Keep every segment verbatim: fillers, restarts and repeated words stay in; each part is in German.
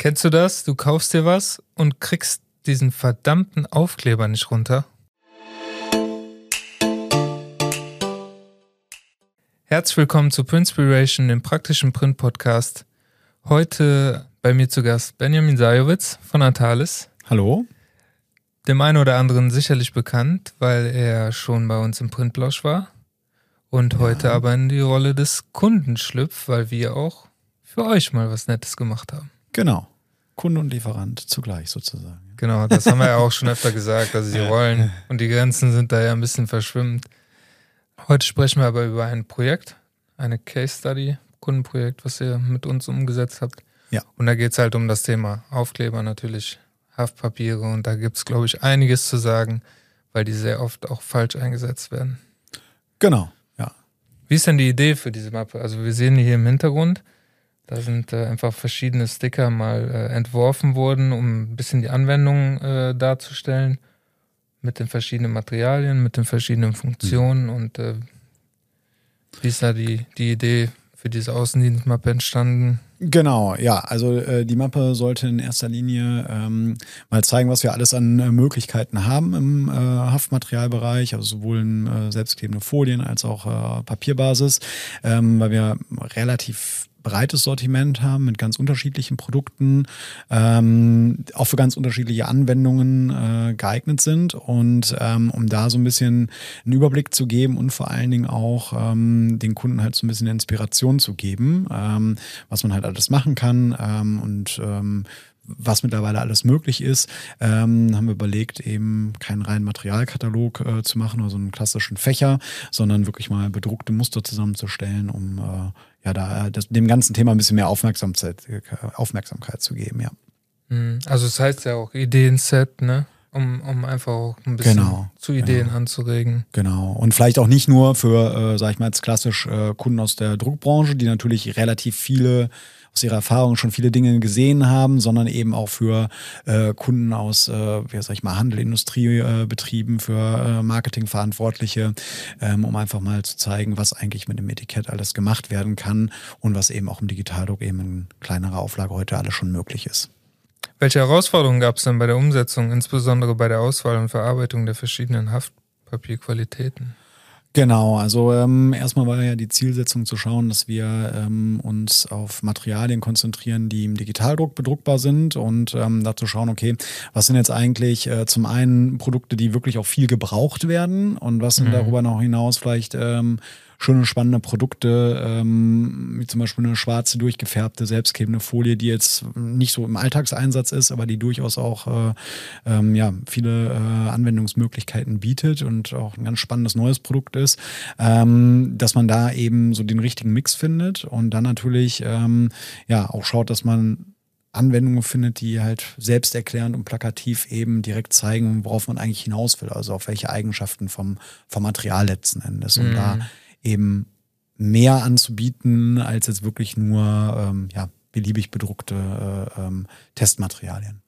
Kennst du das? Du kaufst dir was und kriegst diesen verdammten Aufkleber nicht runter. Herzlich willkommen zu Printspiration, dem praktischen Print-Podcast. Heute bei mir zu Gast Benjamin Sajowitz von Atalis. Hallo. Dem einen oder anderen sicherlich bekannt, weil er schon bei uns im Printblausch war und ja. heute aber in die Rolle des Kunden schlüpft, weil wir auch für euch mal was Nettes gemacht haben. Genau. Kunde und Lieferant zugleich sozusagen. Genau, das haben wir ja auch schon öfter gesagt, also die Rollen und die Grenzen sind da ja ein bisschen verschwimmend. Heute sprechen wir aber über ein Projekt, eine Case Study, Kundenprojekt, was ihr mit uns umgesetzt habt. Ja. Und da geht es halt um das Thema Aufkleber natürlich, Haftpapiere und da gibt es, glaube ich, einiges zu sagen, weil die sehr oft auch falsch eingesetzt werden. Genau, ja. Wie ist denn die Idee für diese Mappe? Also wir sehen die hier im Hintergrund. Da sind äh, einfach verschiedene Sticker mal äh, entworfen worden, um ein bisschen die Anwendung äh, darzustellen. Mit den verschiedenen Materialien, mit den verschiedenen Funktionen. Mhm. Und äh, wie ist da die, die Idee für diese Außendienstmappe entstanden? Genau, ja, also äh, die Mappe sollte in erster Linie ähm, mal zeigen, was wir alles an äh, Möglichkeiten haben im äh, Haftmaterialbereich, also sowohl in äh, selbstklebende Folien als auch äh, Papierbasis, ähm, weil wir relativ breites Sortiment haben mit ganz unterschiedlichen Produkten, ähm, auch für ganz unterschiedliche Anwendungen äh, geeignet sind und ähm, um da so ein bisschen einen Überblick zu geben und vor allen Dingen auch ähm, den Kunden halt so ein bisschen Inspiration zu geben, ähm, was man halt alles machen kann ähm, und ähm, was mittlerweile alles möglich ist, ähm, haben wir überlegt, eben keinen reinen Materialkatalog äh, zu machen oder so einen klassischen Fächer, sondern wirklich mal bedruckte Muster zusammenzustellen, um äh, ja da das, dem ganzen Thema ein bisschen mehr Aufmerksamkeit, Aufmerksamkeit zu geben, ja. Also es heißt ja auch Ideenset, ne? Um, um einfach auch ein bisschen genau, zu Ideen genau. anzuregen. Genau. Und vielleicht auch nicht nur für, äh, sag ich mal jetzt klassisch äh, Kunden aus der Druckbranche, die natürlich relativ viele aus ihrer Erfahrung schon viele Dinge gesehen haben, sondern eben auch für äh, Kunden aus, äh, wie sag ich mal, Handel, Industriebetrieben, äh, für äh, Marketingverantwortliche, ähm, um einfach mal zu zeigen, was eigentlich mit dem Etikett alles gemacht werden kann und was eben auch im Digitaldruck eben in kleinerer Auflage heute alles schon möglich ist. Welche Herausforderungen gab es denn bei der Umsetzung, insbesondere bei der Auswahl und Verarbeitung der verschiedenen Haftpapierqualitäten? Genau, also ähm, erstmal war ja die Zielsetzung zu schauen, dass wir ähm, uns auf Materialien konzentrieren, die im Digitaldruck bedruckbar sind und ähm, dazu schauen, okay, was sind jetzt eigentlich äh, zum einen Produkte, die wirklich auch viel gebraucht werden und was sind mhm. darüber noch hinaus vielleicht ähm, schöne, spannende Produkte, ähm, wie zum Beispiel eine schwarze, durchgefärbte, selbstklebende Folie, die jetzt nicht so im Alltagseinsatz ist, aber die durchaus auch äh, ähm, ja, viele äh, Anwendungsmöglichkeiten bietet und auch ein ganz spannendes neues Produkt ist, ähm, dass man da eben so den richtigen Mix findet und dann natürlich ähm, ja auch schaut, dass man Anwendungen findet, die halt selbsterklärend und plakativ eben direkt zeigen, worauf man eigentlich hinaus will, also auf welche Eigenschaften vom, vom Material letzten Endes, um mm. da eben mehr anzubieten, als jetzt wirklich nur ähm, ja, beliebig bedruckte äh, ähm, Testmaterialien.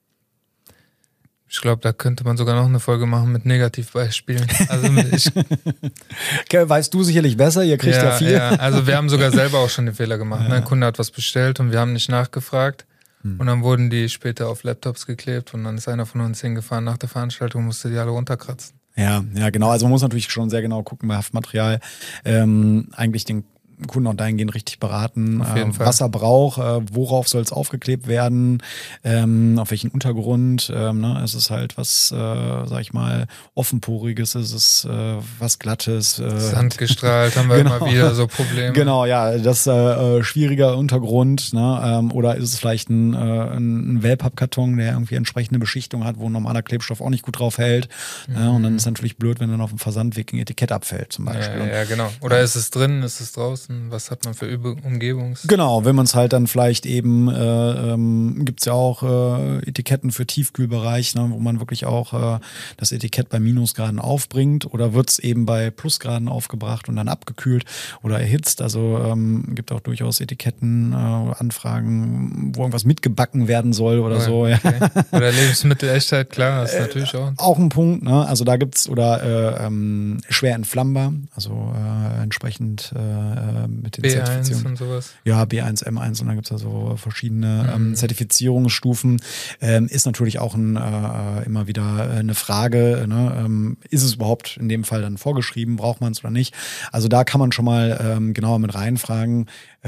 Ich glaube, da könnte man sogar noch eine Folge machen mit Negativbeispielen. Also mit ich, weißt du sicherlich besser, ihr kriegt ja, ja viel. Ja, also wir haben sogar selber auch schon den Fehler gemacht. Ja. Ne? Ein Kunde hat was bestellt und wir haben nicht nachgefragt. Hm. Und dann wurden die später auf Laptops geklebt und dann ist einer von uns hingefahren nach der Veranstaltung und musste die alle runterkratzen. Ja, ja, genau. Also man muss natürlich schon sehr genau gucken bei Haftmaterial. Ähm, eigentlich den Kunden auch dahingehend richtig beraten, auf jeden äh, Fall. was er braucht, äh, worauf soll es aufgeklebt werden, ähm, auf welchen Untergrund. Ähm, ne? Es ist halt was, äh, sag ich mal, offenporiges, es ist äh, was Glattes. Äh, Sandgestrahlt haben wir genau. immer wieder so Probleme. Genau, ja, das äh, schwieriger Untergrund. Ne? Ähm, oder ist es vielleicht ein, äh, ein Wellpappkarton, der irgendwie entsprechende Beschichtung hat, wo ein normaler Klebstoff auch nicht gut drauf hält. Mhm. Ja, und dann ist es natürlich blöd, wenn dann auf dem Versandweg ein Etikett abfällt zum Beispiel. Ja, ja genau. Oder ja. ist es drin, ist es draußen? Was hat man für Umgebungs... Genau, wenn man es halt dann vielleicht eben, äh, ähm, gibt es ja auch äh, Etiketten für Tiefkühlbereich, ne, wo man wirklich auch äh, das Etikett bei Minusgraden aufbringt oder wird es eben bei Plusgraden aufgebracht und dann abgekühlt oder erhitzt. Also ähm, gibt auch durchaus Etiketten, äh, Anfragen, wo irgendwas mitgebacken werden soll oder oh ja, so. Okay. Ja. Oder Lebensmittelechtheit, klar, das ist natürlich auch. Auch ein Punkt, ne? Also da gibt es, oder äh, ähm, schwer entflammbar, also äh, entsprechend äh, äh, mit den B eins Zertifizierungen. und sowas. Ja, B eins, M eins und dann gibt es ja so verschiedene Mhm. ähm, Zertifizierungsstufen. Ähm, ist natürlich auch ein, äh, immer wieder eine Frage, ne? ähm, ist es überhaupt in dem Fall dann vorgeschrieben, braucht man es oder nicht? Also da kann man schon mal ähm, genauer mit reinfragen,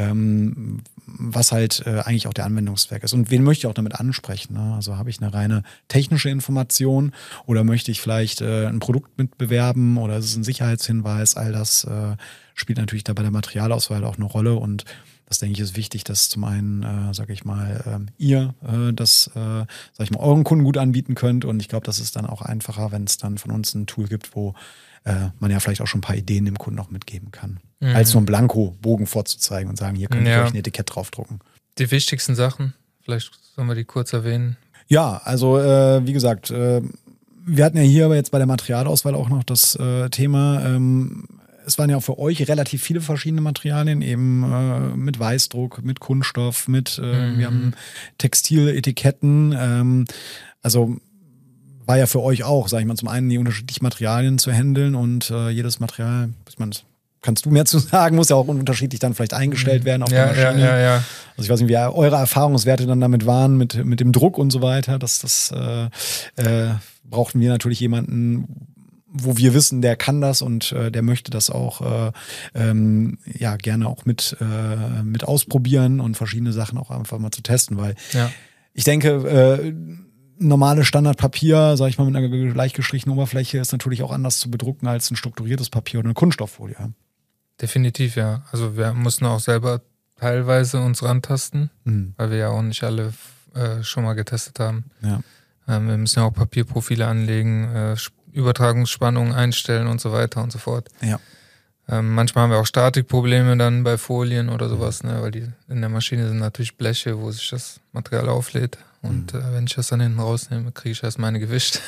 ähm, was halt äh, eigentlich auch der Anwendungszweck ist. Und wen möchte ich auch damit ansprechen? Ne? Also habe ich eine reine technische Information oder möchte ich vielleicht äh, ein Produkt mitbewerben oder ist es ein Sicherheitshinweis? All das äh, spielt natürlich da bei der Materialauswahl auch eine Rolle und das, denke ich, ist wichtig, dass zum einen, äh, sage ich mal, ähm, ihr äh, das, äh, sag ich mal, euren Kunden gut anbieten könnt und ich glaube, das ist dann auch einfacher, wenn es dann von uns ein Tool gibt, wo äh, man ja vielleicht auch schon ein paar Ideen dem Kunden auch mitgeben kann. Mhm. Als nur einen Blanko-Bogen vorzuzeigen und sagen, hier könnt ihr ja. euch ein Etikett draufdrucken. Die wichtigsten Sachen, vielleicht sollen wir die kurz erwähnen. Ja, also äh, wie gesagt, äh, wir hatten ja hier aber jetzt bei der Materialauswahl auch noch das äh, Thema, ähm, es waren ja auch für euch relativ viele verschiedene Materialien, eben äh, mit Weißdruck, mit Kunststoff, mit, äh, mhm. wir haben Textiletiketten, ähm, also war ja für euch auch, sag ich mal, zum einen die unterschiedlichen Materialien zu handeln und äh, jedes Material, ich meine, das kannst du mehr zu sagen, muss ja auch unterschiedlich dann vielleicht eingestellt werden auf ja, der Maschine. Ja, ja, ja. Also ich weiß nicht, wie eure Erfahrungswerte dann damit waren, mit, mit dem Druck und so weiter. Das, das äh, äh, brauchten wir natürlich jemanden, wo wir wissen, der kann das und äh, der möchte das auch äh, ähm, ja gerne auch mit, äh, mit ausprobieren und verschiedene Sachen auch einfach mal zu testen, weil ja. ich denke, äh, normale Standardpapier, sag ich mal, mit einer leicht gestrichenen Oberfläche ist natürlich auch anders zu bedrucken als ein strukturiertes Papier oder eine Kunststofffolie. Definitiv, ja. Also wir mussten auch selber teilweise uns rantasten, mhm. weil wir ja auch nicht alle äh, schon mal getestet haben. Ja. Ähm, wir müssen ja auch Papierprofile anlegen, äh, Übertragungsspannungen einstellen und so weiter und so fort. Ja. Ähm, manchmal haben wir auch Statikprobleme dann bei Folien oder sowas, ne, weil die in der Maschine sind natürlich Bleche, wo sich das Material auflädt. Und mhm. äh, wenn ich das dann hinten rausnehme, kriege ich erst meine gewischt.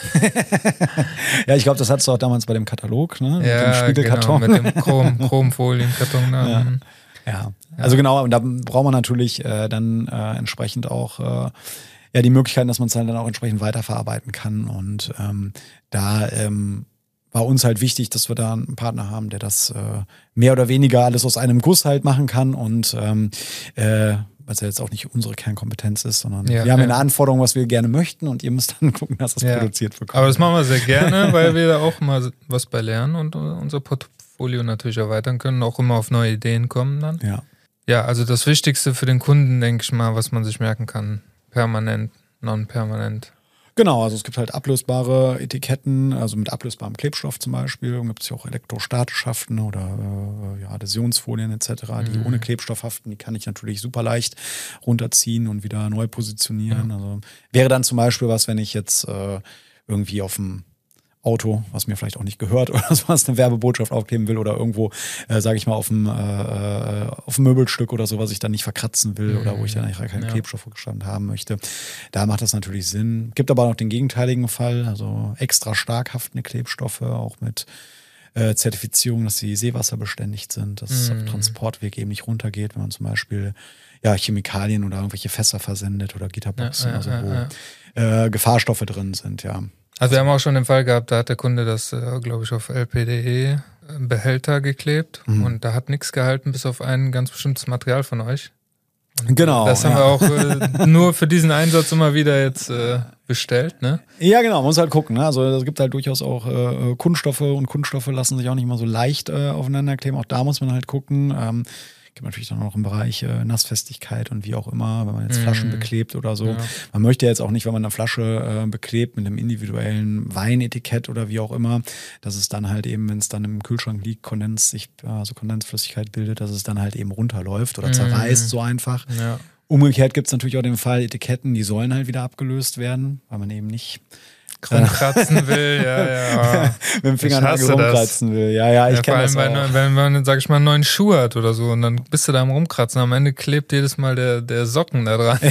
Ja, ich glaube, das hattest du auch damals bei dem Katalog, ne? Mit ja, dem Spiegelkarton. Genau, mit dem Chrom, Chromfolienkarton. Da. Ja. Ja. Also genau, und da braucht man natürlich äh, dann äh, entsprechend auch äh, ja die Möglichkeiten, dass man es dann auch entsprechend weiterverarbeiten kann. Und ähm, da ähm, war uns halt wichtig, dass wir da einen Partner haben, der das äh, mehr oder weniger alles aus einem Guss halt machen kann und ähm, äh, was ja jetzt auch nicht unsere Kernkompetenz ist, sondern ja, wir haben ja eine Anforderung, was wir gerne möchten und ihr müsst dann gucken, dass das ja. produziert bekommt. Aber das machen wir sehr gerne, weil wir da auch mal was bei lernen und unser Portfolio natürlich erweitern können, auch immer auf neue Ideen kommen dann. Ja. Ja, also das Wichtigste für den Kunden, denke ich mal, was man sich merken kann, permanent, non-permanent. Genau, also es gibt halt ablösbare Etiketten, also mit ablösbarem Klebstoff zum Beispiel. Dann gibt es ja auch elektrostatisch haften oder äh, ja, Adhäsionsfolien et cetera, die mhm. ohne Klebstoff haften. Die kann ich natürlich super leicht runterziehen und wieder neu positionieren. Ja. Also wäre dann zum Beispiel was, wenn ich jetzt äh, irgendwie auf dem Auto, was mir vielleicht auch nicht gehört oder was eine Werbebotschaft aufkleben will oder irgendwo, äh, sage ich mal, auf dem, äh, auf dem Möbelstück oder so, was ich dann nicht verkratzen will mhm. oder wo ich dann eigentlich keinen ja. Klebstoff vorgestanden haben möchte. Da macht das natürlich Sinn. Gibt aber auch noch den gegenteiligen Fall, also extra stark haftende Klebstoffe, auch mit äh, Zertifizierung, dass sie seewasserbeständig sind, dass es mhm. auf Transportweg eben nicht runtergeht, wenn man zum Beispiel ja, Chemikalien oder irgendwelche Fässer versendet oder Gitterboxen, ja, ja, also wo ja, ja. Äh, Gefahrstoffe drin sind, ja. Also wir haben auch schon den Fall gehabt, da hat der Kunde das, äh, glaube ich, auf L P D E-Behälter geklebt mhm. und da hat nichts gehalten, bis auf ein ganz bestimmtes Material von euch. Und genau. Das haben ja. wir auch äh, nur für diesen Einsatz immer wieder jetzt äh, bestellt, ne? Ja, genau, man muss halt gucken, ne? Also es gibt halt durchaus auch äh, Kunststoffe und Kunststoffe lassen sich auch nicht mal so leicht äh, aufeinander kleben. Auch da muss man halt gucken. Ähm, gibt natürlich dann noch im Bereich äh, Nassfestigkeit und wie auch immer, wenn man jetzt Flaschen mm. beklebt oder so. Ja. Man möchte jetzt auch nicht, wenn man eine Flasche äh, beklebt mit einem individuellen Weinetikett oder wie auch immer, dass es dann halt eben, wenn es dann im Kühlschrank liegt, Kondens, sich, also Kondensflüssigkeit bildet, dass es dann halt eben runterläuft oder mm. zerreißt so einfach. Ja. Umgekehrt gibt es natürlich auch den Fall, Etiketten, die sollen halt wieder abgelöst werden, weil man eben nicht rumkratzen will, ja, ja. Mit dem Fingernagel rumkratzen will. Ja, ja, ich ja, kenne das auch. Vor allem, wenn, wenn man, sag ich mal, einen neuen Schuh hat oder so und dann bist du da am Rumkratzen, am Ende klebt jedes Mal der, der Socken da dran.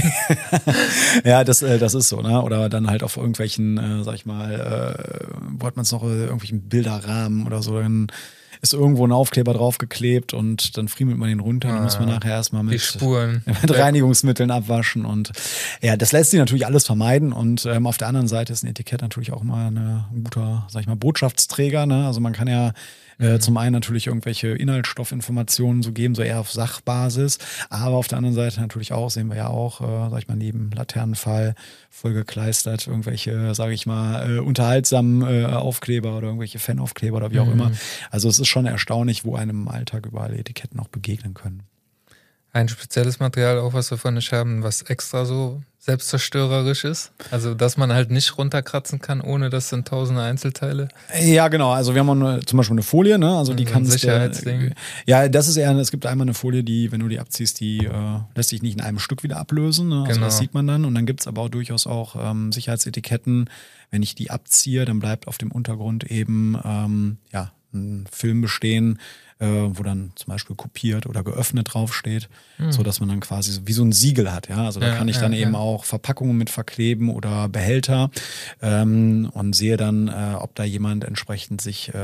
Ja, das, äh, das ist so, ne? Oder dann halt auf irgendwelchen, äh, sag ich mal, äh, wo hat man es noch, äh, irgendwelchen Bilderrahmen oder so, dann ist irgendwo ein Aufkleber draufgeklebt und dann friemelt man ihn runter, ah, dann muss man nachher erstmal mit, die Spuren. mit Reinigungsmitteln abwaschen und ja, das lässt sich natürlich alles vermeiden und ähm, auf der anderen Seite ist ein Etikett natürlich auch immer eine, ein guter, sag ich mal, Botschaftsträger, ne? Also man kann ja Mhm. Äh, zum einen natürlich irgendwelche Inhaltsstoffinformationen zu geben, so eher auf Sachbasis, aber auf der anderen Seite natürlich auch, sehen wir ja auch, äh, sag ich mal, neben Laternenfall vollgekleistert, irgendwelche, sage ich mal, äh, unterhaltsamen äh, Aufkleber oder irgendwelche Fanaufkleber oder wie auch mhm. immer. Also es ist schon erstaunlich, wo einem im Alltag überall Etiketten auch begegnen können. Ein spezielles Material, auch was wir von nicht haben, was extra so selbstzerstörerisch ist. Also, dass man halt nicht runterkratzen kann, ohne dass sind tausende Einzelteile. Ja, genau. Also, wir haben auch eine, zum Beispiel eine Folie, ne? Also, die so kannst du. Sicherheitsding. Ja, das ist eher, es gibt einmal eine Folie, die, wenn du die abziehst, die äh, lässt sich nicht in einem Stück wieder ablösen. Ne? Also, genau. Das sieht man dann. Und dann gibt es aber auch durchaus auch ähm, Sicherheitsetiketten. Wenn ich die abziehe, dann bleibt auf dem Untergrund eben, ähm, ja, ein Film bestehen, wo dann zum Beispiel kopiert oder geöffnet draufsteht, mhm. so dass man dann quasi wie so ein Siegel hat. Ja, also da ja, kann ich dann ja, eben ja. auch Verpackungen mit verkleben oder Behälter ähm, und sehe dann, äh, ob da jemand entsprechend sich äh,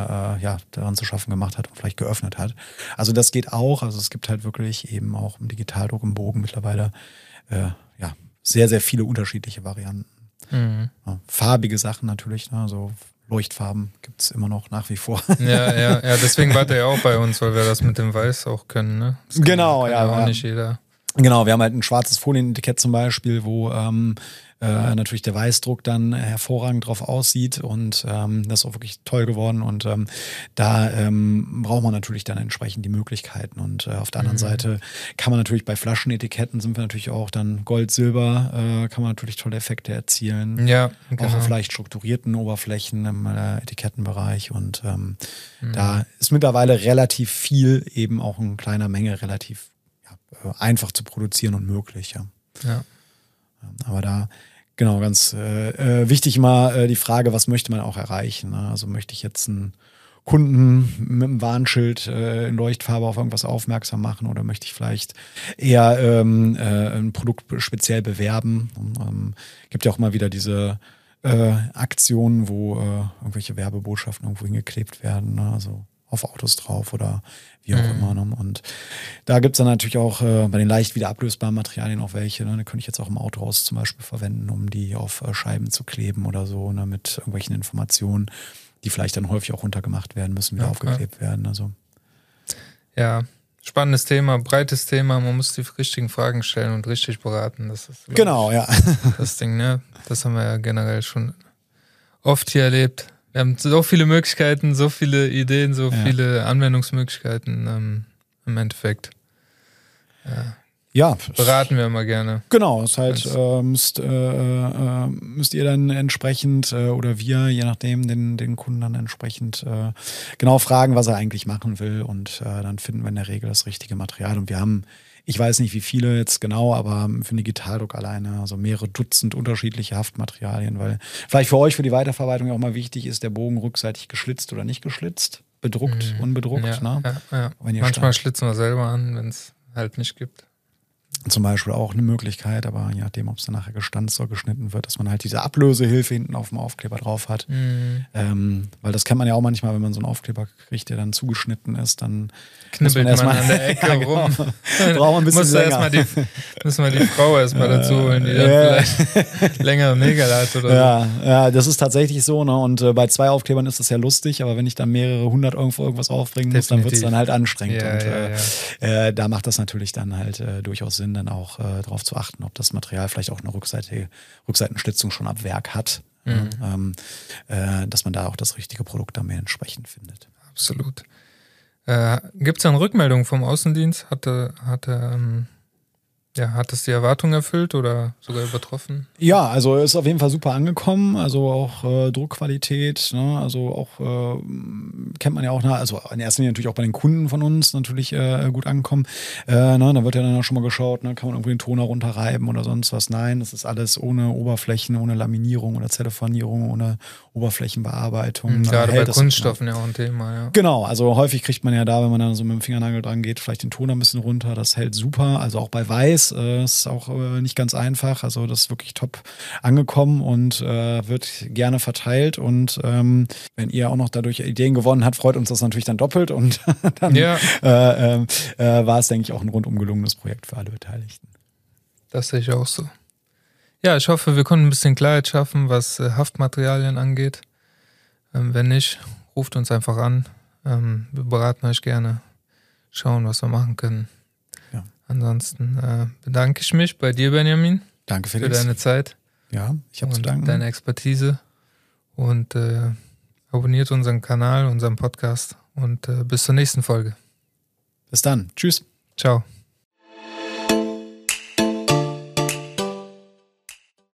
ja daran zu schaffen gemacht hat und vielleicht geöffnet hat. Also das geht auch. Also es gibt halt wirklich eben auch im Digitaldruck im Bogen mittlerweile äh, ja sehr sehr viele unterschiedliche Varianten. Mhm. Ja, farbige Sachen natürlich, ne, so Leuchtfarben gibt es immer noch nach wie vor. Ja, ja, ja, deswegen war der ja auch bei uns, weil wir das mit dem Weiß auch können, ne? Das kann, genau, kann ja. ja auch ja. nicht jeder. Genau, wir haben halt ein schwarzes Folienetikett zum Beispiel, wo ähm, äh, natürlich der Weißdruck dann hervorragend drauf aussieht und ähm, das ist auch wirklich toll geworden und ähm, da ähm, braucht man natürlich dann entsprechend die Möglichkeiten und äh, auf der anderen mhm. Seite kann man natürlich bei Flaschenetiketten sind wir natürlich auch dann Gold, Silber, äh, kann man natürlich tolle Effekte erzielen. Ja, genau. Auch auf leicht strukturierten Oberflächen im äh, Etikettenbereich und ähm, mhm. da ist mittlerweile relativ viel, eben auch in kleiner Menge relativ ja, einfach zu produzieren und möglich, ja. Ja. Aber da, genau, ganz äh, äh, wichtig immer äh, die Frage, was möchte man auch erreichen? Ne? Also möchte ich jetzt einen Kunden mit einem Warnschild äh, in Leuchtfarbe auf irgendwas aufmerksam machen oder möchte ich vielleicht eher ähm, äh, ein Produkt speziell bewerben? Ähm, gibt ja auch immer wieder diese äh, Aktionen, wo äh, irgendwelche Werbebotschaften irgendwo hingeklebt werden, ne? Also auf Autos drauf oder wie auch mhm. immer. Ne? Und da gibt es dann natürlich auch äh, bei den leicht wieder ablösbaren Materialien auch welche. Ne? Die könnte ich jetzt auch im Autohaus zum Beispiel verwenden, um die auf äh, Scheiben zu kleben oder so, ne? Mit irgendwelchen Informationen, die vielleicht dann häufig auch runtergemacht werden müssen, wieder ja, aufgeklebt ja. werden. Also. Ja, spannendes Thema, breites Thema. Man muss die richtigen Fragen stellen und richtig beraten. Das ist genau, ja. Das Ding, ne? Das haben wir ja generell schon oft hier erlebt. Wir haben so viele Möglichkeiten, so viele Ideen, so ja. viele Anwendungsmöglichkeiten ähm, im Endeffekt. Ja. Ja. Beraten wir immer gerne. Genau, ist halt, äh, müsst, äh, äh, müsst ihr dann entsprechend äh, oder wir, je nachdem, den, den Kunden dann entsprechend äh, genau fragen, was er eigentlich machen will und äh, dann finden wir in der Regel das richtige Material und wir haben, ich weiß nicht wie viele jetzt genau, aber für den Digitaldruck alleine, also mehrere Dutzend unterschiedliche Haftmaterialien, weil vielleicht für euch, für die Weiterverarbeitung auch mal wichtig ist, der Bogen rückseitig geschlitzt oder nicht geschlitzt, bedruckt, mhm. unbedruckt. Ja, ne? ja, ja. Manchmal stand. Schlitzen wir selber an, wenn es halt nicht gibt. Zum Beispiel auch eine Möglichkeit, aber je nachdem, ob es dann nachher gestanzt oder geschnitten wird, dass man halt diese Ablösehilfe hinten auf dem Aufkleber drauf hat. Mhm. Ähm, weil das kennt man ja auch manchmal, wenn man so einen Aufkleber kriegt, der dann zugeschnitten ist, dann knibbelt man, man an der Ecke ja, genau. rum. Braucht man ein bisschen muss länger. Erst die, müssen wir die Frau erstmal dazu holen, die dann ja. vielleicht längere Nägel hat oder ja, so. Ja, das ist tatsächlich so. Ne? Und äh, bei zwei Aufklebern ist das ja lustig, aber wenn ich dann mehrere hundert irgendwo irgendwas aufbringen muss, dann wird es dann halt anstrengend. Ja, und ja, äh, ja. Äh, da macht das natürlich dann halt äh, durchaus Sinn, dann auch äh, darauf zu achten, ob das Material vielleicht auch eine Rückseite, Rückseitenschlitzung schon ab Werk hat. Mhm. Ähm, äh, dass man da auch das richtige Produkt dann entsprechend findet. Absolut. Äh, Gibt es da eine Rückmeldung vom Außendienst? Hatte, hatte, ähm, ja, hat es die Erwartung erfüllt oder sogar übertroffen? Ja, also ist auf jeden Fall super angekommen. Also auch äh, Druckqualität, ne? Also auch äh, kennt man ja auch, also in erster Linie natürlich auch bei den Kunden von uns natürlich äh, gut angekommen. Äh, ne? Da wird ja dann auch schon mal geschaut, ne? Kann man irgendwie den Toner runterreiben oder sonst was? Nein, das ist alles ohne Oberflächen, ohne Laminierung oder Zellophanierung, ohne Oberflächenbearbeitung. Mhm, gerade bei Kunststoffen ja auch ein Thema, ja. Genau, also häufig kriegt man ja da, wenn man dann so mit dem Fingernagel dran geht, vielleicht den Toner ein bisschen runter. Das hält super. Also auch bei Weiß äh, ist auch äh, nicht ganz einfach. Also das ist wirklich top angekommen und äh, wird gerne verteilt. Und ähm, wenn ihr auch noch dadurch Ideen gewonnen habt, freut uns das natürlich dann doppelt. Und dann ja. äh, äh, äh, war es, denke ich, auch ein rundum gelungenes Projekt für alle Beteiligten. Das sehe ich auch so. Ja, ich hoffe, wir konnten ein bisschen Klarheit schaffen, was äh, Haftmaterialien angeht. Ähm, wenn nicht, ruft uns einfach an. Ähm, wir beraten euch gerne, schauen, was wir machen können. Ja. Ansonsten äh, bedanke ich mich bei dir, Benjamin. Danke, Felix. Für deine Zeit. Ja, ich habe zu und danken. Deine Expertise. Und äh, abonniert unseren Kanal, unseren Podcast. Und äh, bis zur nächsten Folge. Bis dann. Tschüss. Ciao.